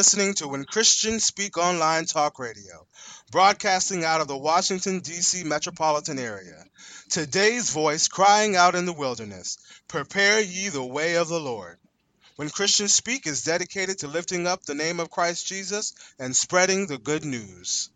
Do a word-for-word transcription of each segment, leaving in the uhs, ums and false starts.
listening to When Christians Speak Online Talk Radio, broadcasting out of the Washington, D C metropolitan area. Today's voice crying out in the wilderness, prepare ye the way of the Lord. When Christians Speak is dedicated to lifting up the name of Christ Jesus and spreading the good news.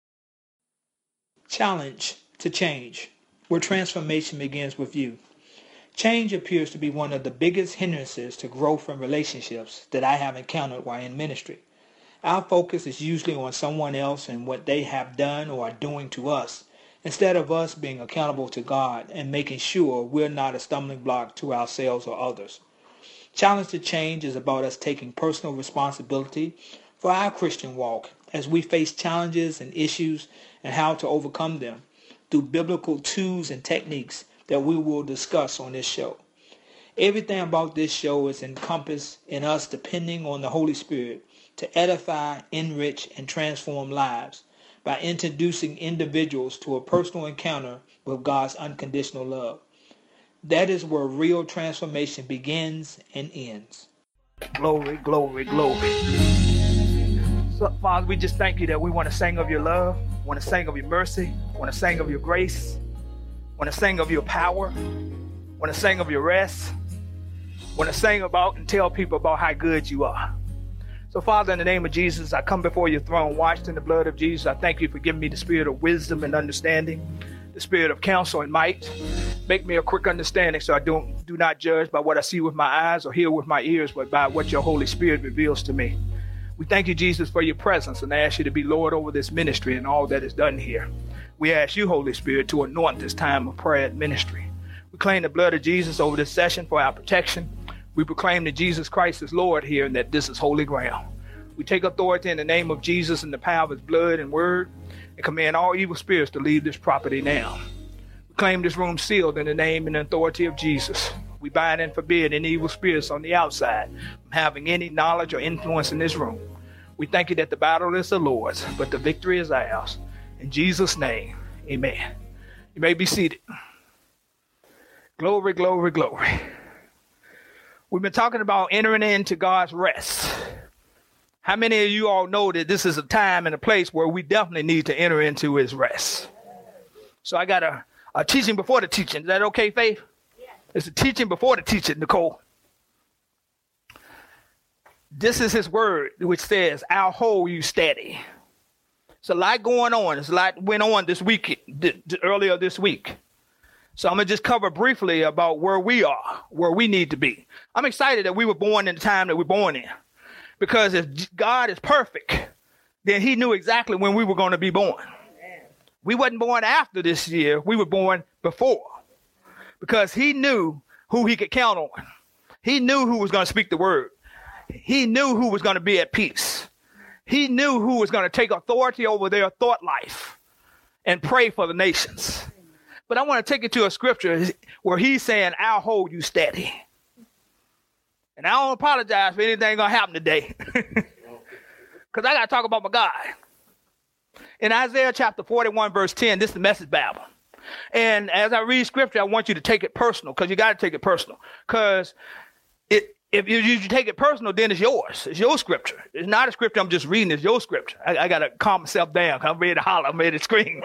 Challenge to change, where transformation begins with you. Change appears to be one of the biggest hindrances to growth in relationships that I have encountered while in ministry. Our focus is usually on someone else and what they have done or are doing to us, instead of us being accountable to God and making sure we're not a stumbling block to ourselves or others. Challenge to change is about us taking personal responsibility for our Christian walk as we face challenges and issues and how to overcome them through biblical tools and techniques that we will discuss on this show. Everything about this show is encompassed in us depending on the Holy Spirit to edify, enrich, and transform lives by introducing individuals to a personal encounter with God's unconditional love. That is where real transformation begins and ends. Glory, glory, glory. So, Father, we just thank you that we want to sing of your love, want to sing of your mercy, want to sing of your grace, want to sing of your power, want to sing of your rest, want to sing about and tell people about how good you are. So, Father, in the name of Jesus, I come before your throne, washed in the blood of Jesus. I thank you for giving me the spirit of wisdom and understanding, the spirit of counsel and might. Make me a quick understanding so I don't do not judge by what I see with my eyes or hear with my ears, but by what your Holy Spirit reveals to me. We thank you, Jesus, for your presence, and I ask you to be Lord over this ministry and all that is done here. We ask you, Holy Spirit, to anoint this time of prayer and ministry. We claim the blood of Jesus over this session for our protection. We proclaim that Jesus Christ is Lord here and that this is holy ground. We take authority in the name of Jesus and the power of his blood and word and command all evil spirits to leave this property now. We claim this room sealed in the name and authority of Jesus. We bind and forbid any evil spirits on the outside from having any knowledge or influence in this room. We thank you that the battle is the Lord's, but the victory is ours. In Jesus' name, amen. You may be seated. Glory, glory, glory. We've been talking about entering into God's rest. How many of you all know that this is a time and a place where we definitely need to enter into his rest? So I got a, a teaching before the teaching. Is that okay, Faith? Yeah. It's a teaching before the teaching, Nicole. This is his word, which says, I'll hold you steady. It's a lot going on. It's a lot went on this week, th- th- earlier this week. So I'm going to just cover briefly about where we are, where we need to be. I'm excited that we were born in the time that we're born in. Because if God is perfect, then he knew exactly when we were going to be born. We wasn't born after this year. We were born before. Because he knew who he could count on. He knew who was going to speak the word. He knew who was going to be at peace. He knew who was going to take authority over their thought life and pray for the nations. But I want to take you to a scripture where he's saying, I'll hold you steady. And I don't apologize for anything going to happen today. Because I got to talk about my God. In Isaiah chapter forty-one, verse ten, this is the Message Bible. And as I read scripture, I want you to take it personal, because you got to take it personal. Because it If you, you take it personal, then it's yours. It's your scripture. It's not a scripture I'm just reading. It's your scripture. I, I got to calm myself down. I'm ready to holler. I'm ready to scream.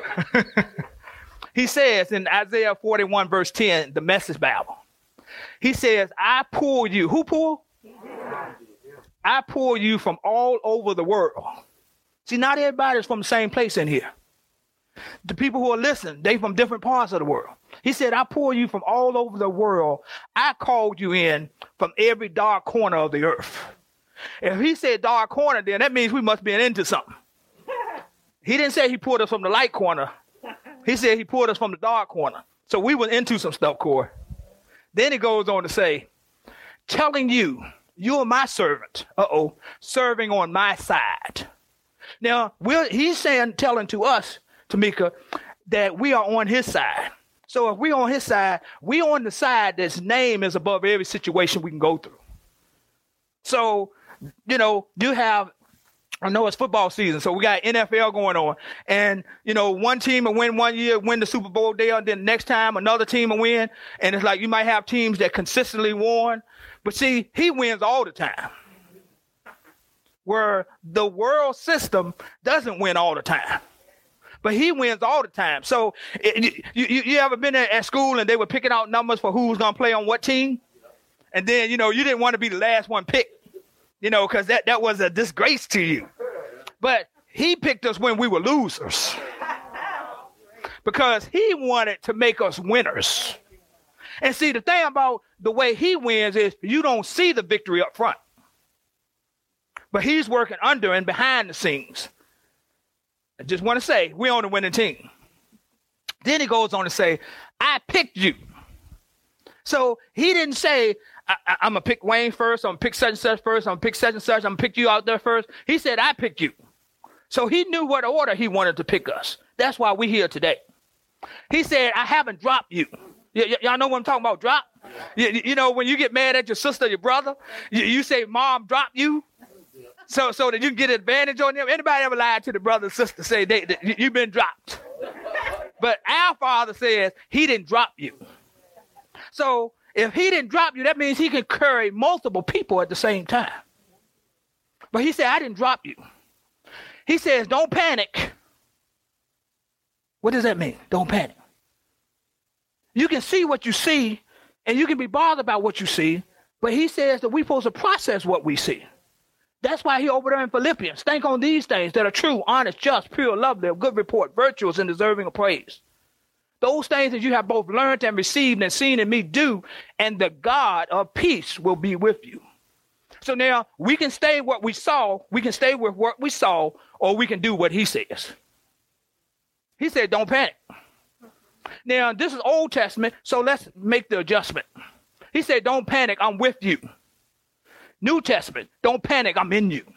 He says in Isaiah forty-one, verse ten, the Message Bible. He says, I pull you. Who pull? I pull you from all over the world. See, not everybody's from the same place in here. The people who are listening, they from different parts of the world. He said, I pull you from all over the world. I called you in from every dark corner of the earth. If he said dark corner, then that means we must be into something. He didn't say he pulled us from the light corner. He said he pulled us from the dark corner. So we were into some stuff, Corey. Then he goes on to say, telling you, you are my servant. Uh-oh, serving on my side. Now, we're, he's saying, telling to us, Tamika, that we are on his side. So if we're on his side, we're on the side that's name is above every situation we can go through. So, you know, you have, I know it's football season, so we got N F L going on. And, you know, one team will win one year, win the Super Bowl there, and then next time another team will win. And it's like you might have teams that consistently won. But see, he wins all the time. where the world system doesn't win all the time, but he wins all the time. So it, you, you, you ever been at school and they were picking out numbers for who was going to play on what team? And then, you know, you didn't want to be the last one picked, you know, because that, that was a disgrace to you. But he picked us when we were losers because he wanted to make us winners. And see, the thing about the way he wins is you don't see the victory up front. But he's working under and behind the scenes. I just want to say, we're on the winning team. Then he goes on to say, I picked you. So he didn't say, I, I, I'm going to pick Wayne first, I'm going to pick such and such first, I'm going to pick such and such, I'm going to pick you out there first. He said, I picked you. So he knew what order he wanted to pick us. That's why we're here today. He said, I haven't dropped you. Y- y- y'all know what I'm talking about, drop? Y- you know, when you get mad at your sister, your brother, you, you say, Mom, drop you. So so that you can get advantage on them. Anybody ever lied to the brother or sister, say they, they, you've been dropped. But our Father says he didn't drop you. So if he didn't drop you, that means he can carry multiple people at the same time. But he said, I didn't drop you. He says, don't panic. What does that mean? Don't panic. You can see what you see, and you can be bothered about what you see, but he says that we're supposed to process what we see. That's why he over there in Philippians, think on these things that are true, honest, just, pure, lovely, of good report, virtuous, and deserving of praise. Those things that you have both learned and received and seen in me do, and the God of peace will be with you. So now we can stay what we saw, we can stay with what we saw, or we can do what he says. He said, don't panic. Now, this is Old Testament, so let's make the adjustment. He said, don't panic, I'm with you. New Testament, don't panic, I'm in you.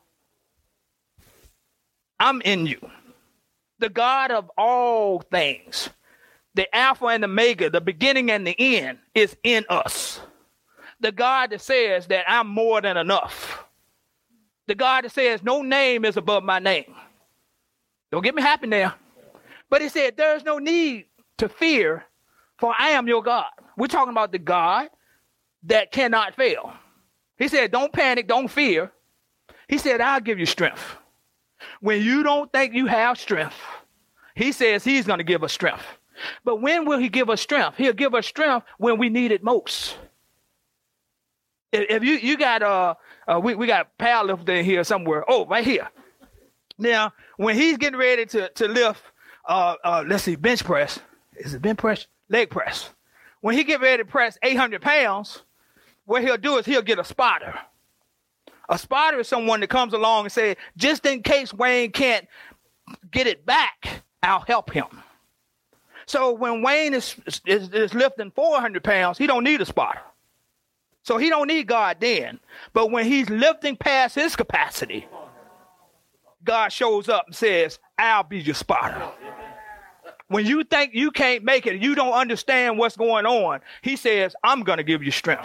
I'm in you. The God of all things, the Alpha and Omega, the beginning and the end, is in us. The God that says that I'm more than enough. The God that says no name is above my name. Don't get me happy now. But he said there's no need to fear, for I am your God. We're talking about the God that cannot fail. He said, don't panic, don't fear. He said, I'll give you strength. When you don't think you have strength, he says he's going to give us strength. But when will he give us strength? He'll give us strength when we need it most. If, if you, you got, uh, uh, we, we got powerlifter in here somewhere. Oh, right here. Now, when he's getting ready to, to lift, uh, uh, let's see, bench press. Is it bench press? Leg press. When he get ready to press eight hundred pounds, what he'll do is he'll get a spotter. A spotter is someone that comes along and says, just in case Wayne can't get it back, I'll help him. So when Wayne is, is, is lifting four hundred pounds, he don't need a spotter. So he don't need God then. But when he's lifting past his capacity, God shows up and says, I'll be your spotter. When you think you can't make it, you don't understand what's going on, he says, I'm going to give you strength.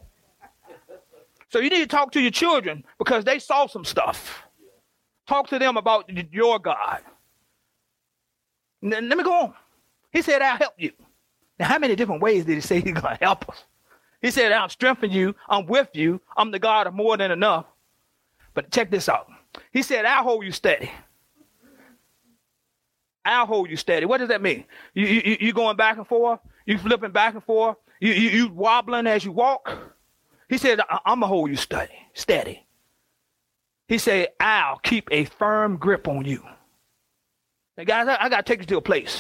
So you need to talk to your children because they saw some stuff. Talk to them about your God. Let me go on. He said, I'll help you. Now, how many different ways did he say he's going to help us? He said, I'll strengthen you. I'm with you. I'm the God of more than enough. But check this out. He said, I'll hold you steady. I'll hold you steady. What does that mean? You, you, you going back and forth? You flipping back and forth? You, you, you wobbling as you walk? He said, I'm going to hold you steady. steady. He said, I'll keep a firm grip on you. Now, guys, I, I got to take you to a place.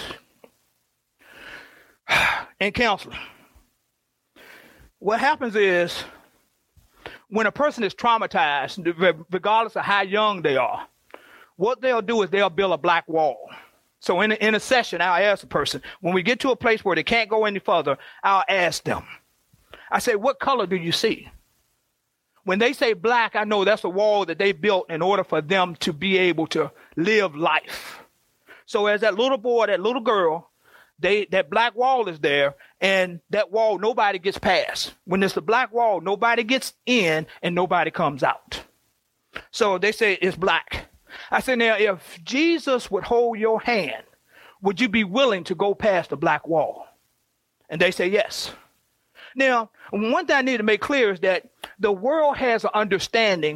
In counseling, what happens is when a person is traumatized, regardless of how young they are, what they'll do is they'll build a black wall. So in a, in a session, I'll ask a person, when we get to a place where they can't go any further, I'll ask them. I say, what color do you see? When they say black, I know that's a wall that they built in order for them to be able to live life. So as that little boy, that little girl, they that black wall is there, and that wall, nobody gets past. When it's the black wall, nobody gets in and nobody comes out. So they say it's black. I said, now, if Jesus would hold your hand, would you be willing to go past the black wall? And they say, yes. Now, one thing I need to make clear is that the world has an understanding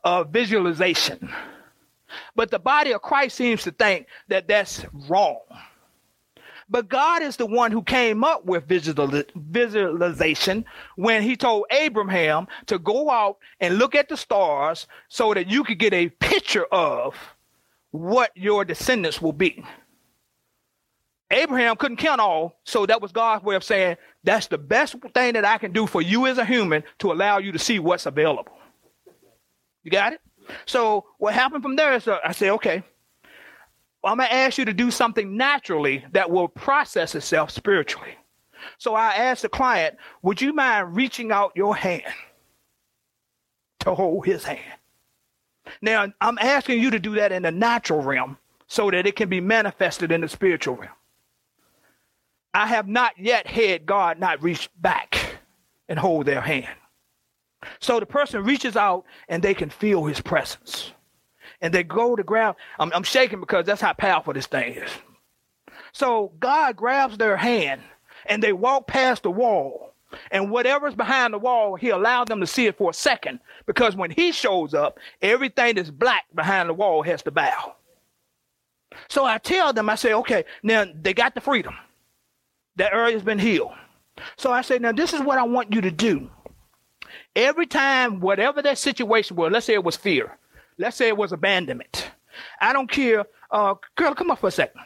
of visualization. But the body of Christ seems to think that that's wrong. But God is the one who came up with visual, visualization when he told Abraham to go out and look at the stars so that you could get a picture of what your descendants will be. Abraham couldn't count all, so that was God's way of saying, that's the best thing that I can do for you as a human to allow you to see what's available. You got it? So what happened from there is uh, I said, okay, well, I'm going to ask you to do something naturally that will process itself spiritually. So I asked the client, would you mind reaching out your hand to hold his hand? Now, I'm asking you to do that in the natural realm so that it can be manifested in the spiritual realm. I have not yet had God not reach back and hold their hand. So the person reaches out and they can feel his presence. And they go to grab. I'm, I'm shaking because that's how powerful this thing is. So God grabs their hand and they walk past the wall. And whatever's behind the wall, he allowed them to see it for a second. Because when he shows up, everything that's black behind the wall has to bow. So I tell them, I say, okay, now they got the freedom. That area's been healed. So I say, now this is what I want you to do. Every time, whatever that situation was, let's say it was fear. Let's say it was abandonment. I don't care. Uh, girl, come up for a second.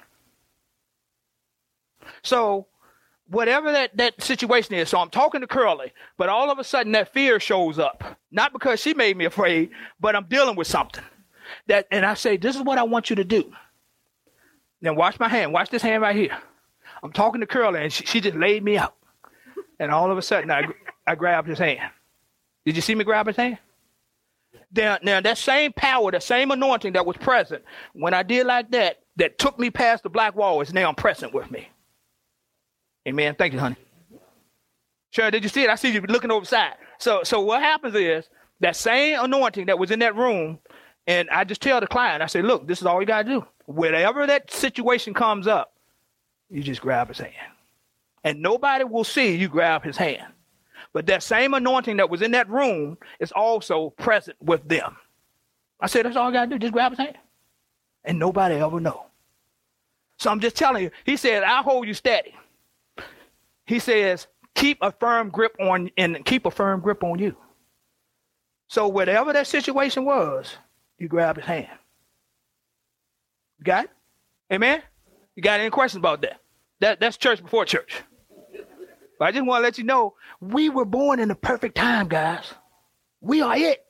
So whatever that, that situation is, so I'm talking to Curly, but all of a sudden that fear shows up. Not because she made me afraid, but I'm dealing with something. That, and I say, this is what I want you to do. Now watch my hand. Watch this hand right here. I'm talking to Curly, and she, she just laid me out. And all of a sudden, I, I grabbed his hand. Did you see me grab his hand? Now, now, that same power, that same anointing that was present when I did like that, that took me past the black wall is now present with me. Amen. Thank you, honey. Sure, did you see it? I see you looking over the side. So, so what happens is that same anointing that was in that room, and I just tell the client, I say, look, this is all you got to do. Whenever that situation comes up, you just grab his hand. And nobody will see you grab his hand. But that same anointing that was in that room is also present with them. I said, that's all I got to do. Just grab his hand. And nobody ever know. So I'm just telling you. He said, I'll hold you steady. He says, keep a firm grip on, and keep a firm grip on you. So whatever that situation was, you grab his hand. You got it? Amen? You got any questions about that? That that's church before church. But I just want to let you know, we were born in the perfect time, guys. We are it.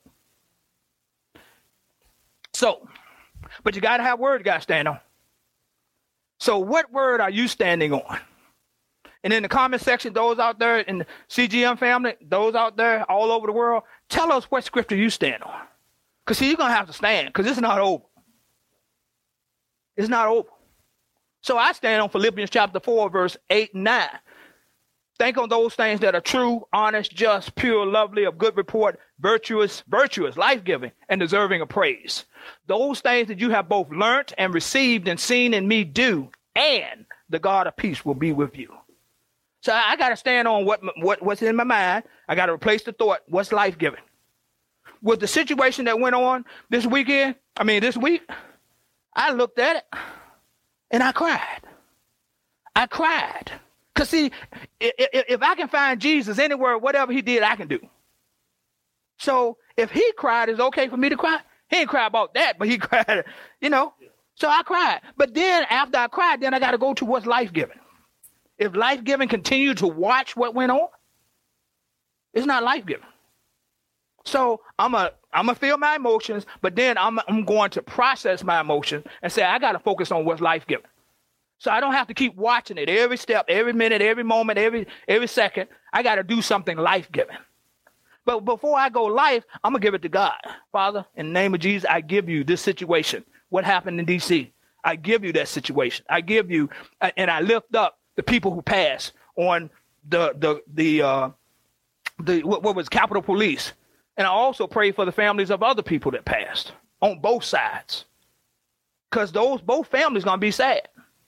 So, but you got to have word you got to stand on. So what word are you standing on? And in the comment section, those out there in the C G M family, those out there all over the world, tell us what scripture you stand on. Because see, you're going to have to stand because it's not over. It's not over. So I stand on Philippians chapter four, verse eight and nine. Think on those things that are true, honest, just, pure, lovely, of good report, virtuous, virtuous, life-giving, and deserving of praise. Those things that you have both learnt and received and seen in me do, and the God of peace will be with you. So I, I got to stand on what, what what's in my mind. I got to replace the thought, what's life-giving. With the situation that went on this weekend, I mean this week, I looked at it, and I cried. I cried. Because, see, if, if I can find Jesus anywhere, whatever he did, I can do. So if he cried, it's okay for me to cry. He didn't cry about that, but he cried, you know. So I cried. But then after I cried, then I got to go to what's life-giving. If life-giving continued to watch what went on, it's not life-giving. So I'm a, I'm going to feel my emotions, but then I'm, I'm going to process my emotions and say, I got to focus on what's life-giving. So I don't have to keep watching it every step, every minute, every moment, every every second. I got to do something life-giving. But before I go life, I'm going to give it to God. Father, in the name of Jesus, I give you this situation. What happened in D C? I give you that situation. I give you, and I lift up the people who passed on the, the, the, uh, the what, what was Capitol Police. And I also pray for the families of other people that passed on both sides. Because those both families going to be sad.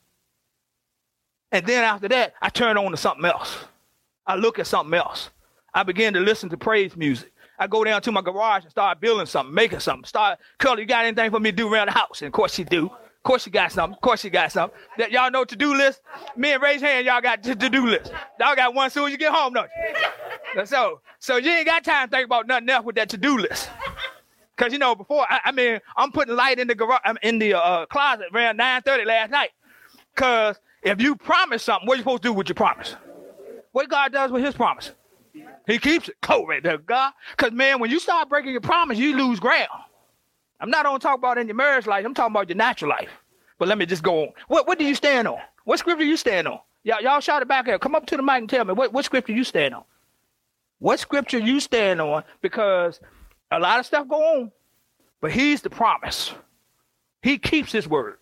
And then after that, I turn on to something else. I look at something else. I begin to listen to praise music. I go down to my garage and start building something, making something. Start, Curly, you got anything for me to do around the house? And of course she do. Of course she got something. Of course she got something. That y'all know to-do list? Men, raise hand, y'all got to-do list. Y'all got one soon as you get home, don't you? So, so you ain't got time to think about nothing else with that to-do list. Because, you know, before, I, I mean, I'm putting light in the garage, I'm in the uh, closet around nine thirty last night. Because if you promise something, what are you supposed to do with your promise? What God does with his promise? He keeps it. Glory to God. Because, man, when you start breaking your promise, you lose ground. I'm not only talking about in your marriage life. I'm talking about your natural life. But let me just go on. What what do you stand on? What scripture you stand on? Y'all, y'all shout it back here. Come up to the mic and tell me what, what scripture you stand on. What scripture you stand on? Because a lot of stuff go on. But he's the promise. He keeps his word.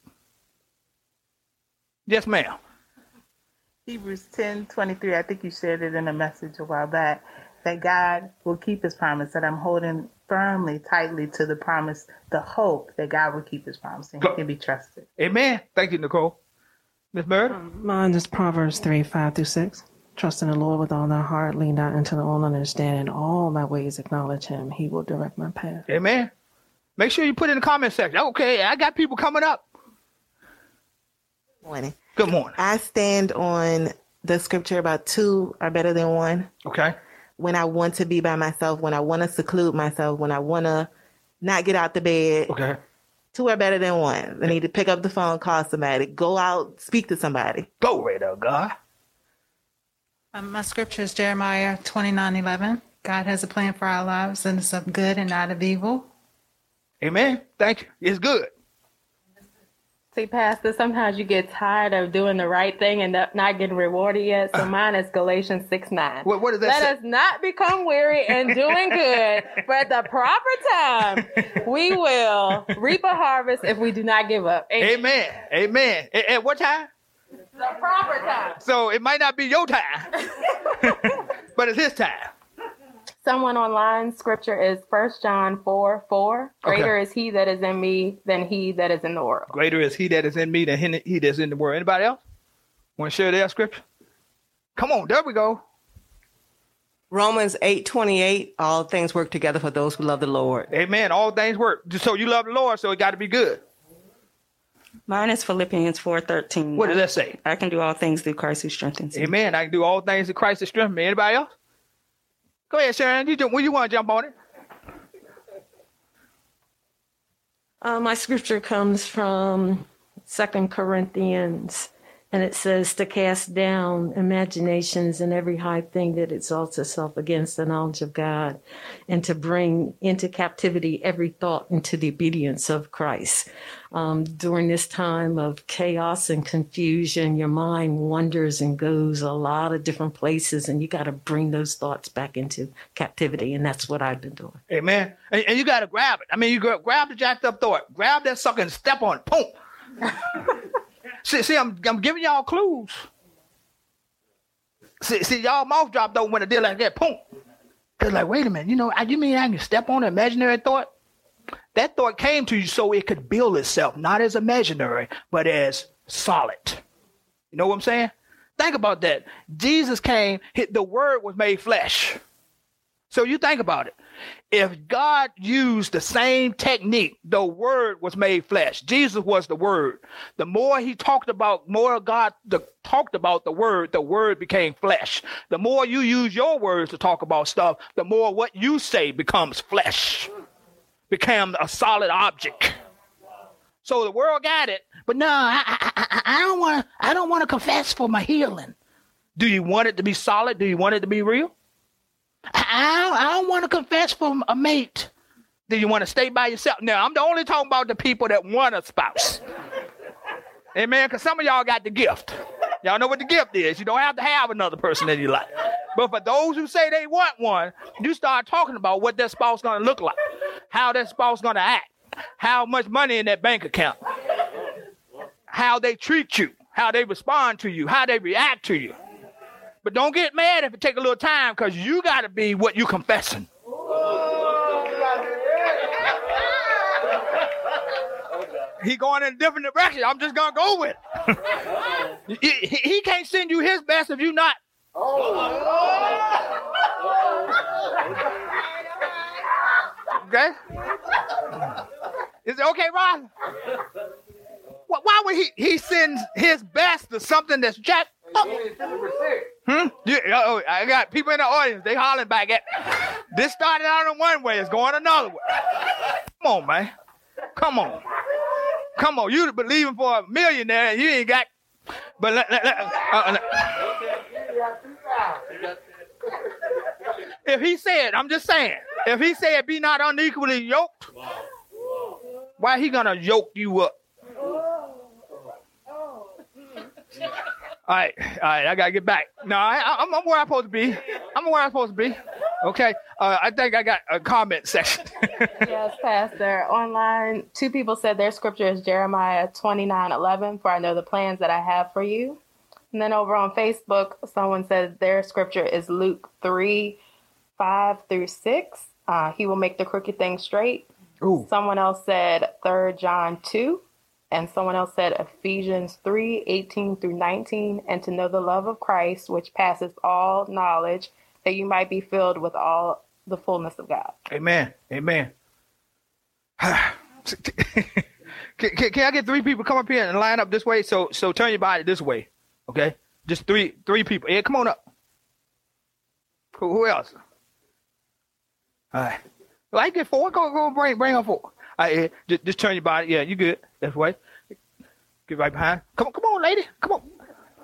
Yes, ma'am. Hebrews ten twenty-three, I think you shared it in a message a while back, that God will keep his promise, that I'm holding firmly, tightly to the promise, the hope that God will keep his promise and he can be trusted. Amen. Thank you, Nicole. Miz Bird? Um, mine is Proverbs three, five through six. Trust in the Lord with all thy heart, lean not into thy own understanding. All my ways acknowledge him. He will direct my path. Amen. Make sure you put it in the comment section. Okay, I got people coming up. Morning. Good morning. I stand on the scripture about two are better than one. Okay. When I want to be by myself, when I want to seclude myself, when I want to not get out the bed. Okay. Two are better than one. I need to pick up the phone, call somebody, go out, speak to somebody. Glory to God. Um, my scripture is Jeremiah twenty-nine eleven. God has a plan for our lives, and it's of good and not of evil. Amen. Thank you. It's good. See, Pastor, sometimes you get tired of doing the right thing and not getting rewarded yet. So mine is Galatians six nine. What, what does that Let say? us not become weary in doing good, for at the proper time, we will reap a harvest if we do not give up. Amen. Amen. Amen. At, at what time? The proper time. So it might not be your time, but it's his time. Someone online, scripture is First John four four. Greater Okay. is he that is in me than he that is in the world. Greater is he that is in me than he he that's in the world. Anybody else want to share their scripture? Come on, there we go. Romans eight twenty-eight, all things work together for those who love the Lord. Amen. All things work. So you love the Lord, so it got to be good. Mine is Philippians four thirteen. What does that say? I can do all things through Christ who strengthens me. Amen. I can do all things in Christ that strengthens me. Anybody else? Go ahead, Sharon. You, when you want to jump on it? Uh, my scripture comes from Second Corinthians, and it says to cast down imaginations and every high thing that exalts itself against the knowledge of God, and to bring into captivity every thought into the obedience of Christ. Um, during this time of chaos and confusion, your mind wanders and goes a lot of different places, and you got to bring those thoughts back into captivity, and that's what I've been doing. Amen. And, and you got to grab it. I mean, you go, grab the jacked up thought, grab that sucker and step on it. Boom. see, see, I'm, I'm giving y'all clues. See, see, y'all mouth dropped open when I did like that. Boom. It's like, wait a minute. You know, you mean I can step on an imaginary thought? That thought came to you so it could build itself, not as imaginary, but as solid. You know what I'm saying? Think about that. Jesus came, the word was made flesh. So you think about it. If God used the same technique, the word was made flesh. Jesus was the word. The more he talked about, more God the, talked about the word, the word became flesh. The more you use your words to talk about stuff, the more what you say becomes flesh. Became a solid object. So the world got it, but no, I, I, I don't want to. I don't want to confess for my healing. Do you want it to be solid? Do you want it to be real? I, I don't, I don't want to confess for a mate. Do you want to stay by yourself? Now I'm the only talking about the people that want a spouse. Amen. Because some of y'all got the gift. Y'all know what the gift is. You don't have to have another person in your life. But for those who say they want one, you start talking about what that spouse is going to look like, how that spouse is going to act, how much money in that bank account, how they treat you, how they respond to you, how they react to you. But don't get mad if it take a little time, because you got to be what you confessing. He going in a different direction. I'm just going to go with it. he, he, he can't send you his best if you not. Okay? Is it okay, Ron? Why would he he send his best to something that's jacked up? Hmm? Yeah, oh, I got people in the audience. They hollering back at me. This started out in one way. It's going another way. Come on, man. Come on. Come on. You believing for a millionaire and you ain't got. But let, let, let, uh, let. If he said, I'm just saying, if he said be not unequally yoked, why he gonna yoke you up? All right, all right, I gotta get back. No, I, I'm, I'm where I'm supposed to be. I'm where I'm supposed to be. Okay, uh, I think I got a comment section. Yes, Pastor. Online, two people said their scripture is Jeremiah twenty-nine eleven, for I know the plans that I have for you. And then over on Facebook, someone said their scripture is Luke three five through six. Uh, he will make the crooked thing straight. Ooh. Someone else said Third John two. And someone else said Ephesians three eighteen through nineteen, and to know the love of Christ, which passes all knowledge, that you might be filled with all the fullness of God. Amen. Amen. can, can, can I get three people come up here and line up this way? So so turn your body this way. Okay? Just three three people. Yeah, come on up. Who, who else? All right. Well, I get four. Go go bring bring her four. All right, just, just turn your body. Yeah, you good. That's right. Get right behind. Come on, come on, lady. Come on.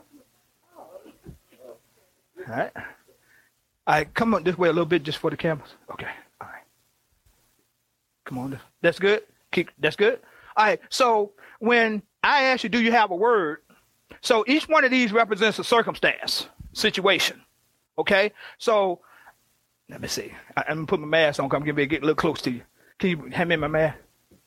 All right. All right, come on this way a little bit just for the cameras. Okay. All right. Come on. That's good. Keep. That's good. All right. So when I ask you, do you have a word? So each one of these represents a circumstance, situation. Okay. So let me see. I, I'm gonna put my mask on. Come get me get a little close to you. Can you hand me my mask?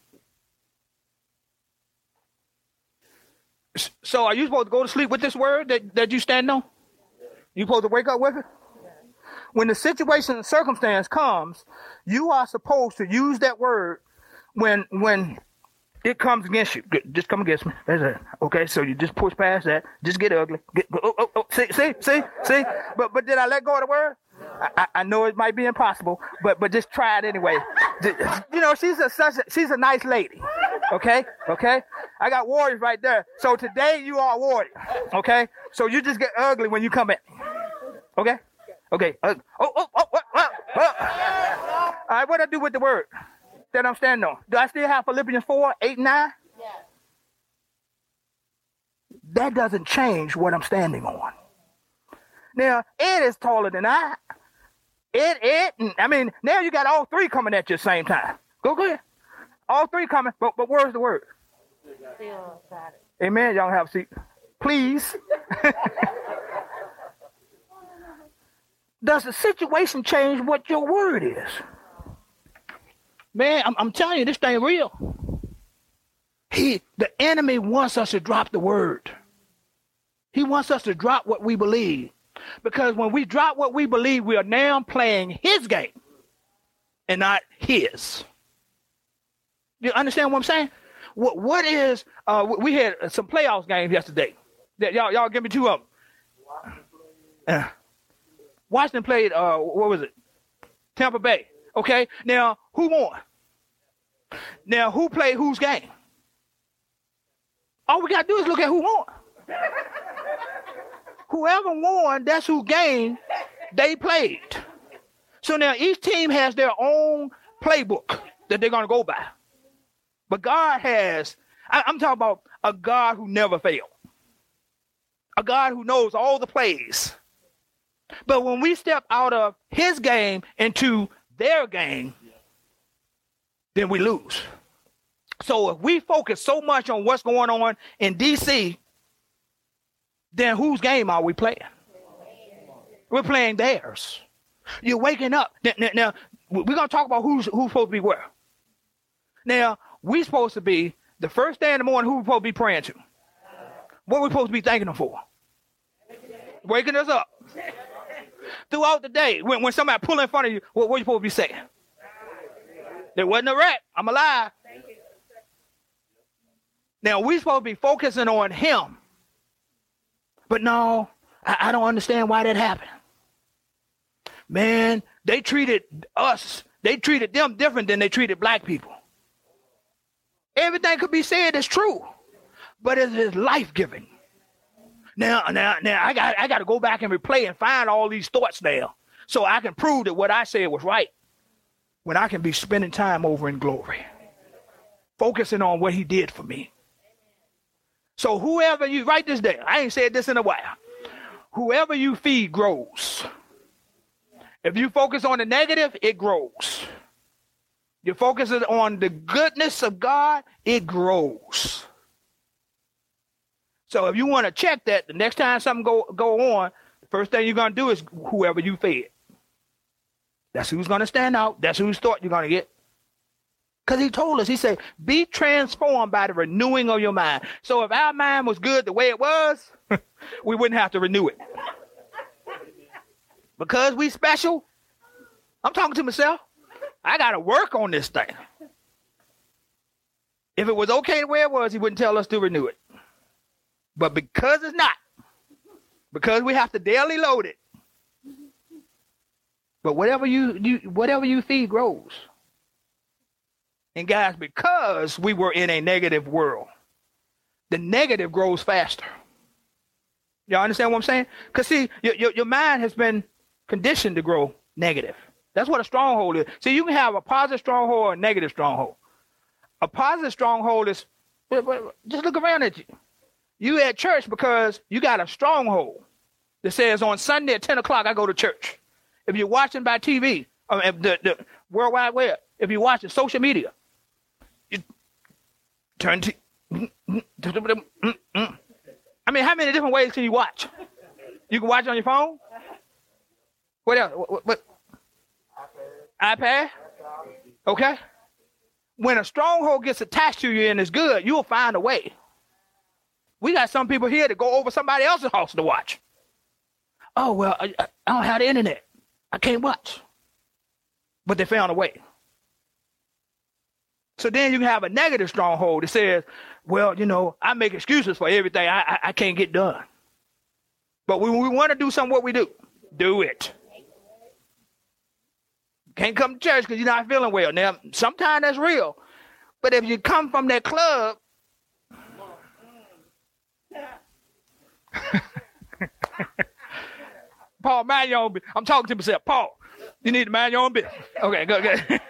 So are you supposed to go to sleep with this word that, that you stand on? You supposed to wake up with it? When the situation and circumstance comes, you are supposed to use that word when when it comes against you. Just come against me. That's it. Okay, so you just push past that. Just get ugly. Get, oh, oh, oh. See, see, see, see? But but did I let go of the word? I, I know it might be impossible, but but just try it anyway. You know, she's a such a, she's a nice lady. Okay, okay. I got warriors right there. So today you are a warrior. Okay, so you just get ugly when you come in. Okay, okay. Uh, oh, oh, oh, oh, oh, oh. All right, what do I do with the word that I'm standing on? Do I still have Philippians four, eight, and nine? Yes. That doesn't change what I'm standing on. Now, Ed is taller than I. Ed, Ed, and, I mean, now you got all three coming at you at the same time. Go, go ahead. All three coming, but, but where's the word? Amen. Y'all have a seat. Please. Does the situation change what your word is? Man, I'm, I'm telling you, this thing real. He, the enemy wants us to drop the word. He wants us to drop what we believe. Because when we drop what we believe, we are now playing his game and not his. You understand what I'm saying? What What is, uh, we had some playoffs games yesterday. That y'all, y'all give me two of them. Uh, Washington played, uh, what was it? Tampa Bay. Okay, now who won? Now who played whose game? All we got to do is look at who won. Whoever won, that's who game they played. So now each team has their own playbook that they're going to go by. But God has, I, I'm talking about a God who never failed. A God who knows all the plays. But when we step out of his game into their game, then we lose. So if we focus so much on what's going on in D C, then whose game are we playing? We're playing theirs. You're waking up. Now, now we're going to talk about who's, who's supposed to be where. Now, we're supposed to be, the first day in the morning, who we're supposed to be praying to? What we're supposed to be thanking them for? Waking us up. Throughout the day, when, when somebody pull in front of you, what, what are you supposed to be saying? There wasn't a rat. I'm alive. Now, we're supposed to be focusing on him. But no, I, I don't understand why that happened. Man, they treated us they treated them different than they treated black people. Everything could be said is true, but it is life-giving. Now, now, now, I got, I got to go back and replay and find all these thoughts now, so I can prove that what I said was right. When I can be spending time over in glory, focusing on what he did for me. So whoever you write this down, I ain't said this in a while. Whoever you feed grows. If you focus on the negative, it grows. You focus on the goodness of God, it grows. So if you want to check that, the next time something go, go on, the first thing you're going to do is whoever you fed. That's who's going to stand out. That's whose thought you're going to get. Because he told us, he said, be transformed by the renewing of your mind. So if our mind was good the way it was, we wouldn't have to renew it. Because we special, I'm talking to myself, I got to work on this thing. If it was okay the way it was, he wouldn't tell us to renew it. But because it's not, because we have to daily load it, but whatever you, you whatever you feed grows. And guys, because we were in a negative world, the negative grows faster. Y'all understand what I'm saying? Because see, your, your, your mind has been conditioned to grow negative. That's what a stronghold is. See, you can have a positive stronghold or a negative stronghold. A positive stronghold is, just look around at you. You at church because you got a stronghold that says on Sunday at ten o'clock, I go to church. If you're watching by T V, or the, the World Wide Web, if you're watching social media, you turn to, I mean, how many different ways can you watch? You can watch on your phone? What else? What, what? iPad? Okay. When a stronghold gets attached to you and it's good, you'll find a way. We got some people here that go over somebody else's house to watch. Oh, well, I, I don't have the internet. I can't watch. But they found a way. So then you can have a negative stronghold that says, well, you know, I make excuses for everything I, I, I can't get done. But when we want to do something, what we do? Do it. Can't come to church because you're not feeling well. Now, sometimes that's real. But if you come from that club, Paul, mind your own business. I'm talking to myself. Paul, you need to mind your own business. Okay, go ahead.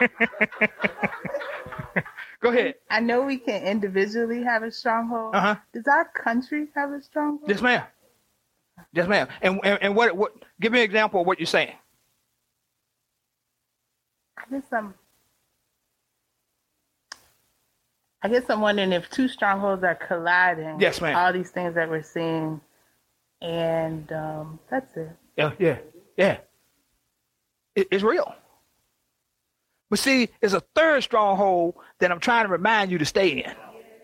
Go ahead. I know we can individually have a stronghold. Uh-huh. Does our country have a stronghold? Yes, ma'am. Yes, ma'am. And, and, and what, what, give me an example of what you're saying. I guess I'm, I guess I'm wondering if two strongholds are colliding. Yes, ma'am. All these things that we're seeing. And um, that's it. Yeah, yeah, yeah. It, it's real. But see, it's a third stronghold that I'm trying to remind you to stay in.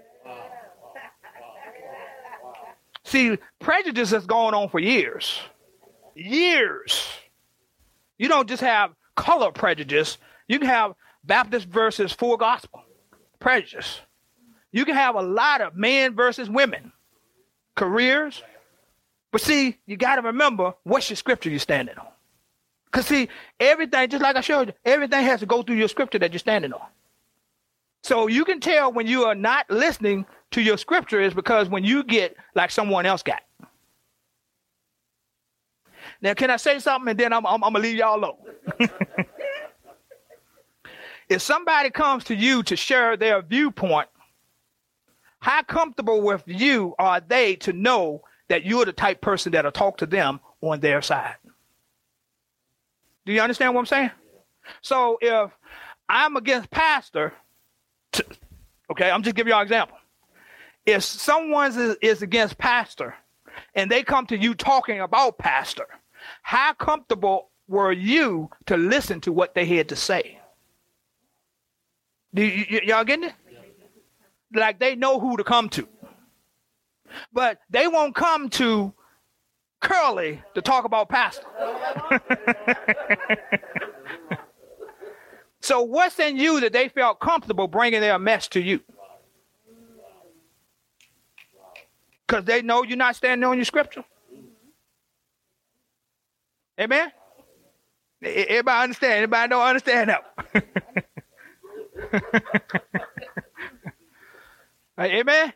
See, prejudice has gone on for years. Years. You don't just have color prejudice. You can have Baptist versus full gospel prejudice. You can have a lot of men versus women, careers. But see, you got to remember, what's your scripture you're standing on? Because see, everything, just like I showed you, everything has to go through your scripture that you're standing on. So you can tell when you are not listening to your scripture is because when you get like someone else got. Now, can I say something and then I'm, I'm, I'm going to leave y'all alone? If somebody comes to you to share their viewpoint, how comfortable with you are they to know that you're the type person that'll talk to them on their side? Do you understand what I'm saying? So if I'm against pastor, t- okay, I'm just giving y'all an example. If someone is, is against pastor and they come to you talking about pastor, how comfortable were you to listen to what they had to say? Do y- y- y'all getting it? Like they know who to come to. But they won't come to Curly to talk about pastor. So what's in you that they felt comfortable bringing their mess to you? Because they know you're not standing on your scripture. Amen? Everybody understand? Everybody don't understand that? Right, amen?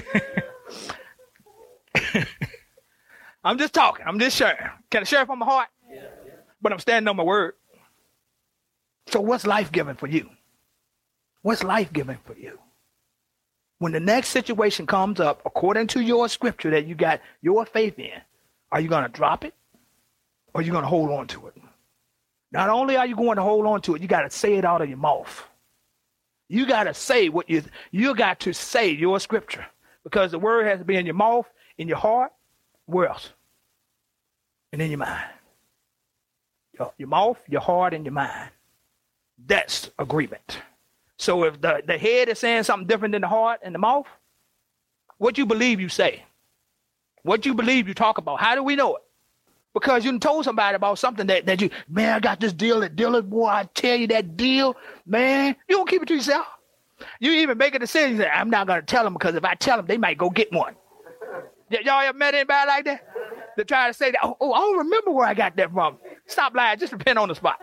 I'm just talking. I'm just sharing. Can I share from my heart? Yeah, yeah. But I'm standing on my word. So what's life-giving for you? What's life-giving for you? When the next situation comes up, according to your scripture that you got your faith in, are you going to drop it or are you going to hold on to it? Not only are you going to hold on to it, you got to say it out of your mouth. You got to say what you, you got to say your scripture, because the word has to be in your mouth, in your heart, where else? And in your mind. Your, your mouth, your heart, and your mind. That's agreement. So if the, the head is saying something different than the heart and the mouth, what you believe you say. What you believe you talk about. How do we know it? Because you told somebody about something that, that you, man, I got this deal at dealer, boy, I tell you that deal, man, you don't keep it to yourself. You even make a decision, say, I'm not going to tell them, because if I tell them, they might go get one. Y- y'all ever met anybody like that? They try to say that, oh, oh, I don't remember where I got that from. Stop lying, just depend on the spot.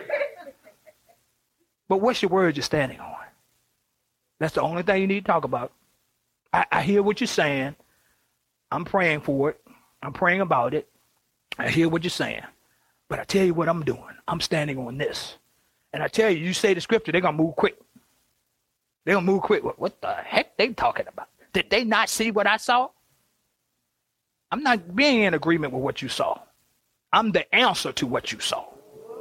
But what's your word you're standing on? That's the only thing you need to talk about. I, I hear what you're saying. I'm praying for it. I'm praying about it. I hear what you're saying. But I tell you what I'm doing. I'm standing on this. And I tell you, you say the scripture, they're going to move quick. They're going to move quick. What, what the heck they talking about? Did they not see what I saw? I'm not being in agreement with what you saw. I'm the answer to what you saw.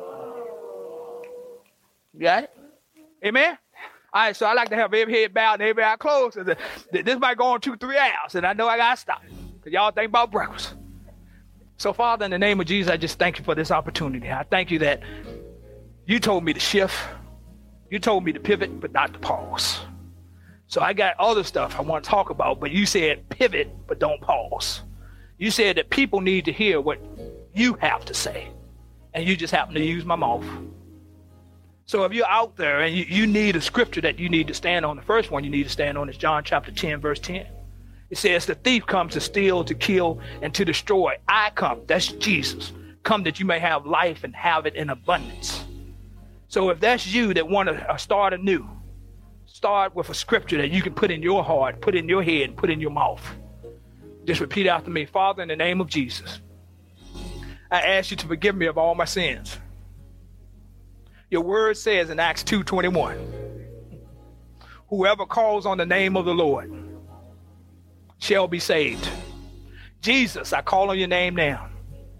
You got it? Amen? All right, so I like to have every head bowed and every eye closed. This might go on two, three hours, and I know I got to stop, because y'all think about breakfast. So, Father, in the name of Jesus, I just thank you for this opportunity. I thank you that you told me to shift. You told me to pivot, but not to pause. So I got other stuff I want to talk about, but you said pivot, but don't pause. You said that people need to hear what you have to say, and you just happen to use my mouth. So if you're out there and you, you need a scripture that you need to stand on, the first one you need to stand on is John chapter ten, verse ten. It says, the thief comes to steal, to kill, and to destroy. I come, that's Jesus, come that you may have life and have it in abundance. So if that's you that want to start anew, start with a scripture that you can put in your heart, put in your head, put in your mouth. Just repeat after me. Father, in the name of Jesus, I ask you to forgive me of all my sins. Your word says in Acts two twenty-one, whoever calls on the name of the Lord shall be saved. Jesus, I call on your name now.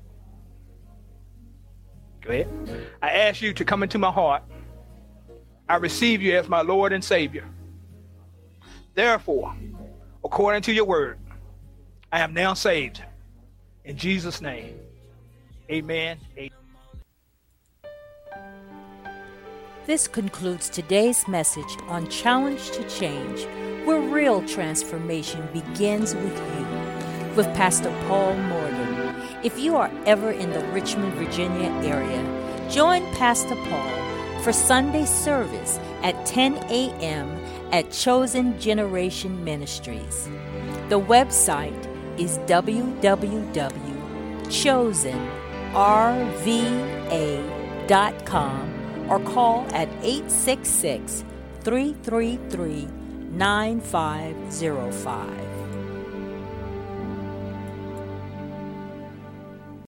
Go ahead. I ask you to come into my heart. I receive you as my Lord and Savior. Therefore, according to your word, I am now saved. In Jesus' name, amen. Amen. This concludes today's message on Challenge to Change, where real transformation begins with you, with Pastor Paul Morgan. If you are ever in the Richmond, Virginia area, join Pastor Paul for Sunday service at ten a.m. at Chosen Generation Ministries. The website is w w w dot chosen r v a dot com or call at eight six six, three three three, nine five zero five.